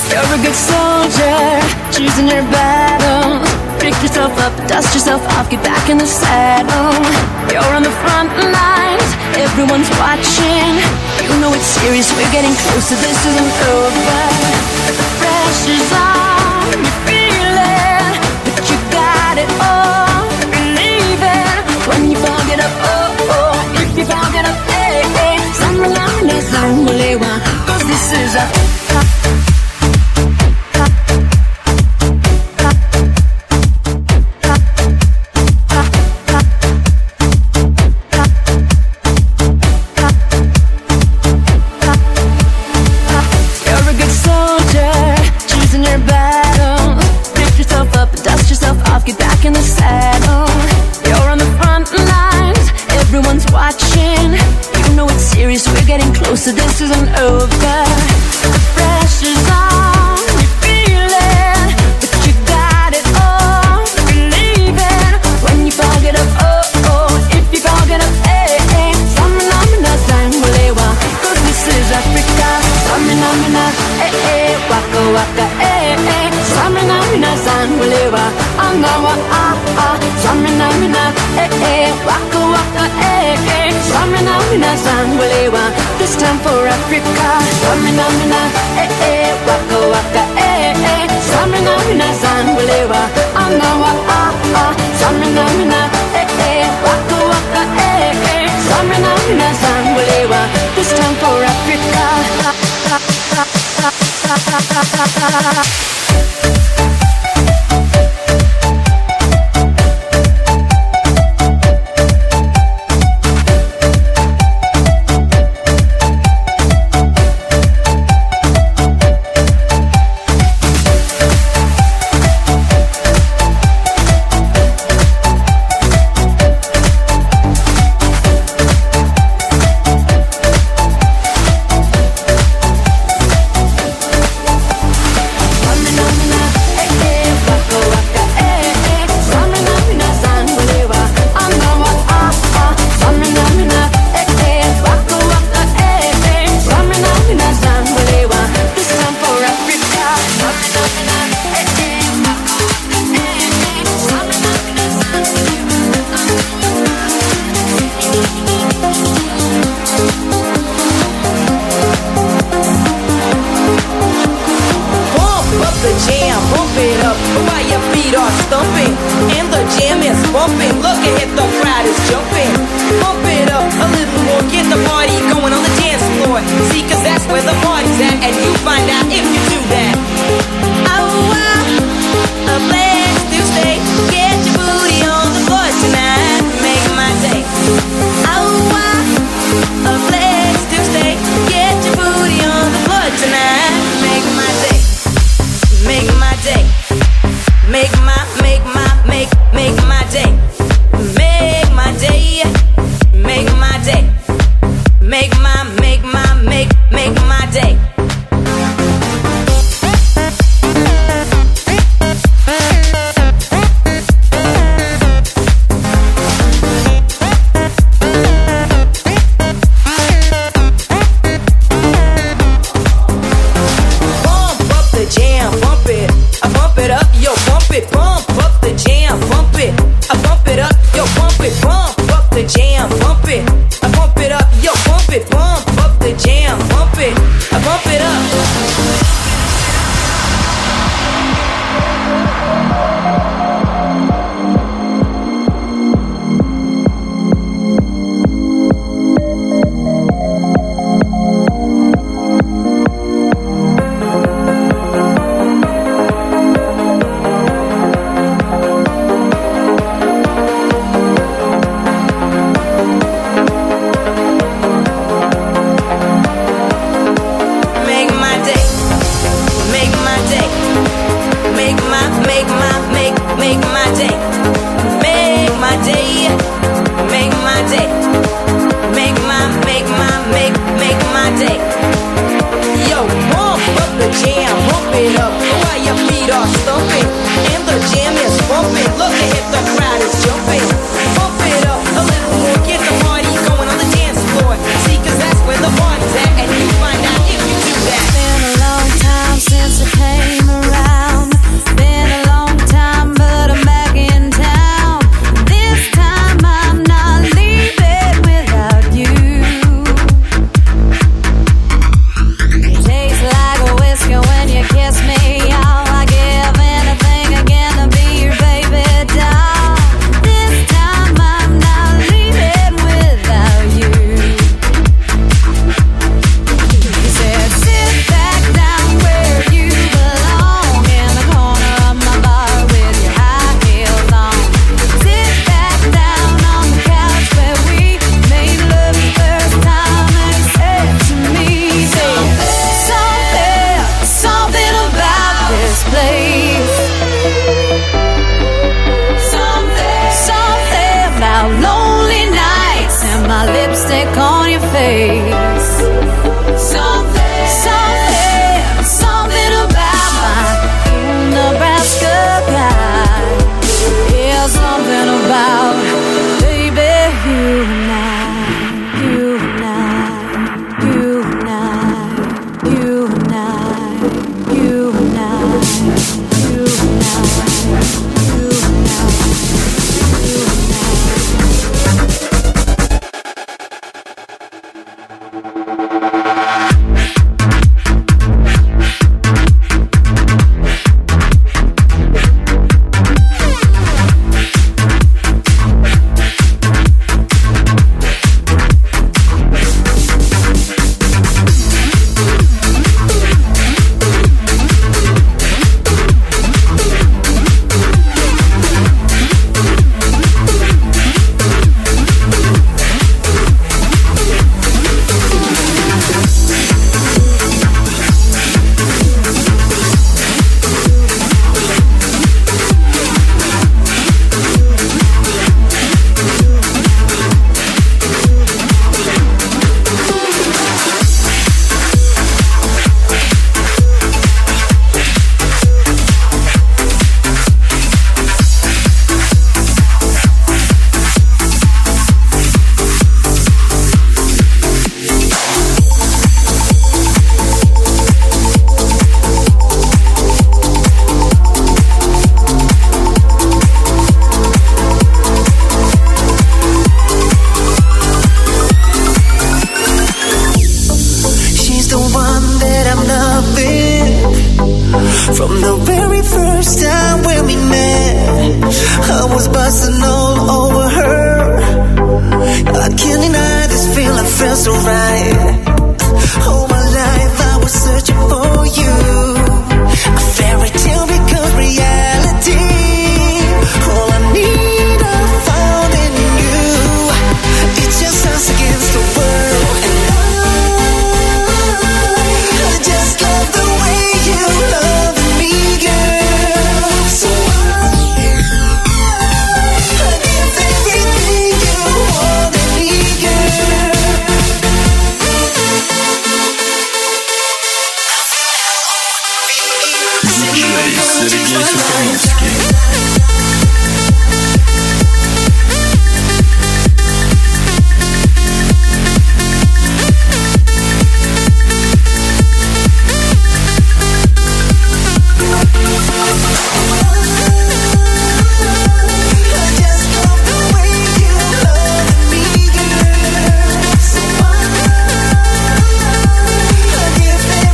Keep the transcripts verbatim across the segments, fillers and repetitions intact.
You're a good soldier, choosing your battles. Pick yourself up, dust yourself off, get back in the saddle. You're on the front lines, everyone's watching. You know it's serious, we're getting closer, this isn't over. The pressure's on, you feel it, but you got it all, believe it. When you fall, get up, oh, oh. If you fall, get up, hey, hey. Summer long, let's only one, cause this is a so this isn't over. The pressure's on, you feel it, but you got it all, believe it. When you fall, get up, oh, oh. If you fall, get up, hey, hey. Samina, Zangulewa, cause this is Africa. Samina, hey, hey. Waka, waka, hey, hey. Samina, Zangulewa, Angawa, ah, ah. Samina, hey, hey. Waka, waka, hey, hey. Samina, Zangulewa. This time for Africa. Samina, mina, eh, eh, waka, waka, eh, eh. Samina, mina, Zangulewa, Angawa, ah, ah. Samina, mina, eh, eh, waka, waka, eh, eh. Samina, mina, Zangulewa. This time for Africa. Since I've place. Something, something, something about my Nebraska guy. Yeah, something about, baby, you and I, you and I, you and I, you and I, you and I, you and I, you and I, you and I. From the very first time when we met, I was busting all over her. I can't deny this feeling felt so right. All my life I was searching for you. A fairy tale becomes reality. All I need I found in you. It's just us against the world. And I, I just love the way you love me, girl. So I, I give everything you want in me, girl. Сергей Сухомлинский.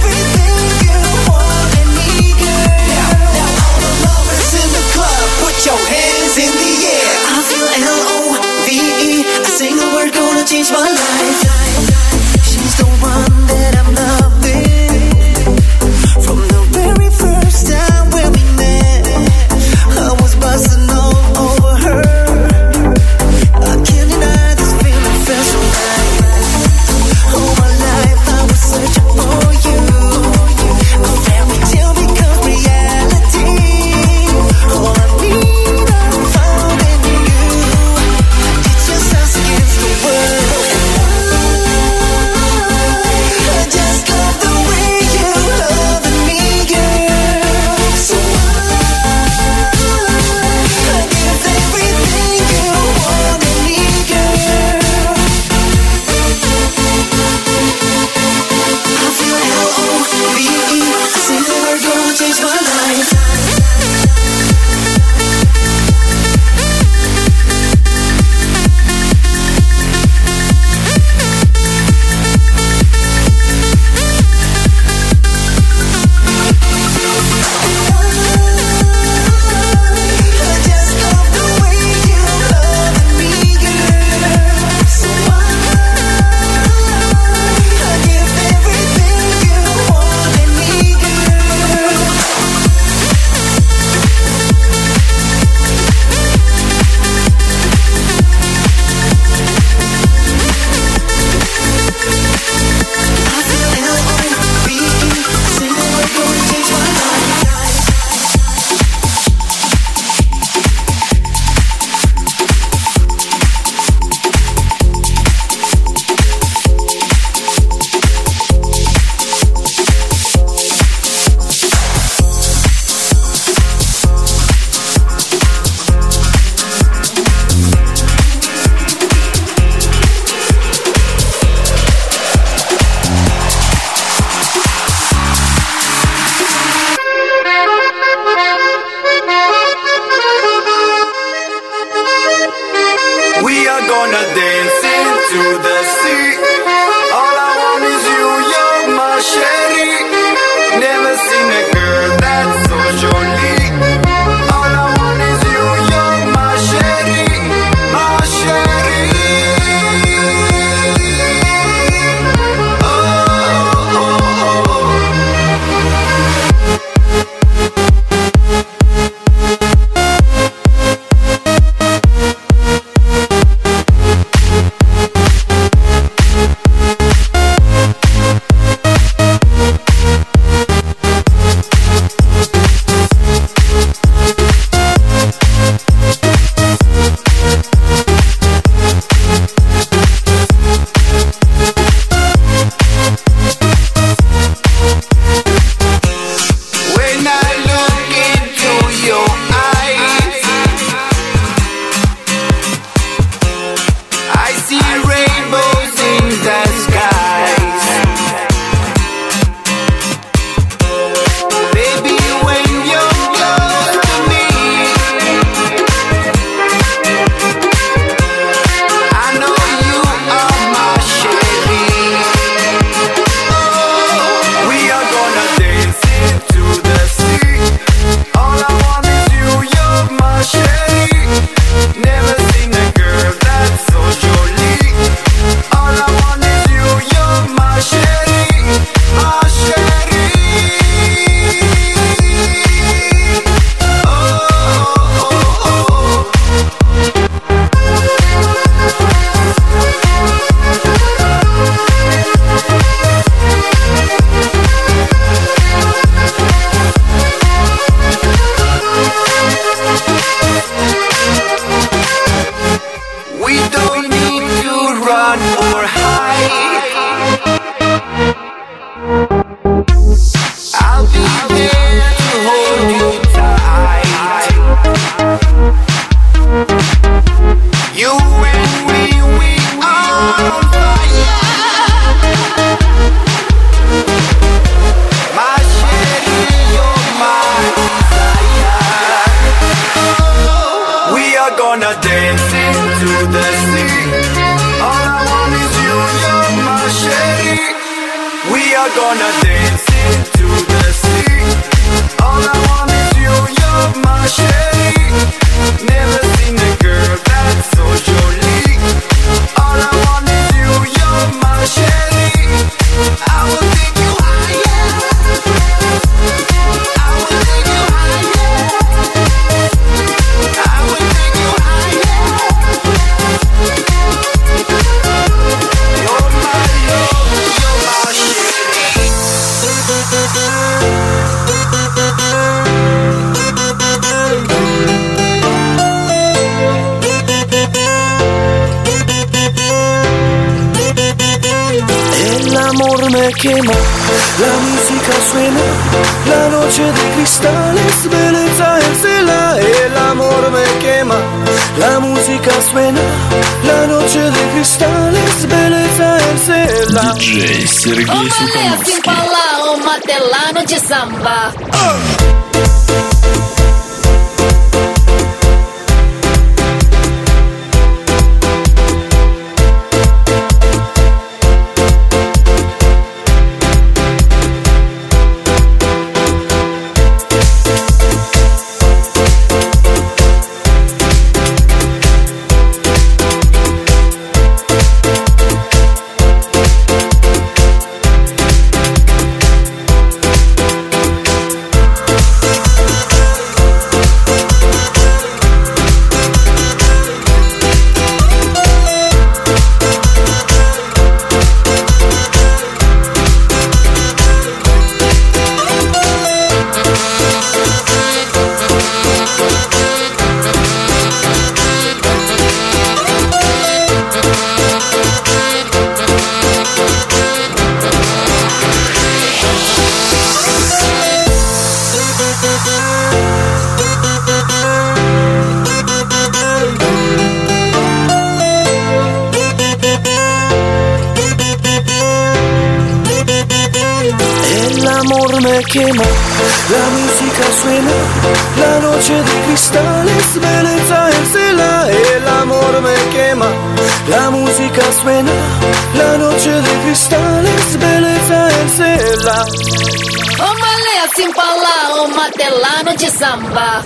Put your seen a girl that's so jolly. All I want is you, you're my chérie, my chérie. Oh, oh, oh, oh. When I look into your eyes, I see rainbows in the skies. Baby, when you're close to me, I know you are my chérie. Oh, we are gonna dance into the sea. All I want is you, you're my chérie. Never seen a girl that's so jolly. All I want is you, you're my chérie, my chérie. Oh, oh, oh, oh. We don't need to run or hide. I'll be there to hold you tight. You and me, we are on fire. My chérie, you're my desire. We are gonna dance into the sea. All I want is you, you're my chérie. We are gonna dance into the sea. All I want is you, you're my chérie. Never seen a girl that's so jolly. All I want is you, you're my chérie. I will take you higher. I will take you higher. I will take you higher. You're my love, you're my chérie. El amor me quema, la música suena, la noche de cristales, belleza en cela. El amor me quema, la música suena, la noche de cristales, belleza en cela. диджей Сергей Ô mané, assim Сухановский. falar, ô matelano de samba. me quema, la música suena, la noche de cristales, belleza en cela, el amor me quema, la música suena, la noche de cristales, belleza en cela. Ô Malé, assim pra lá, o matelano de samba.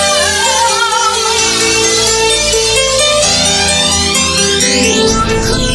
Cool.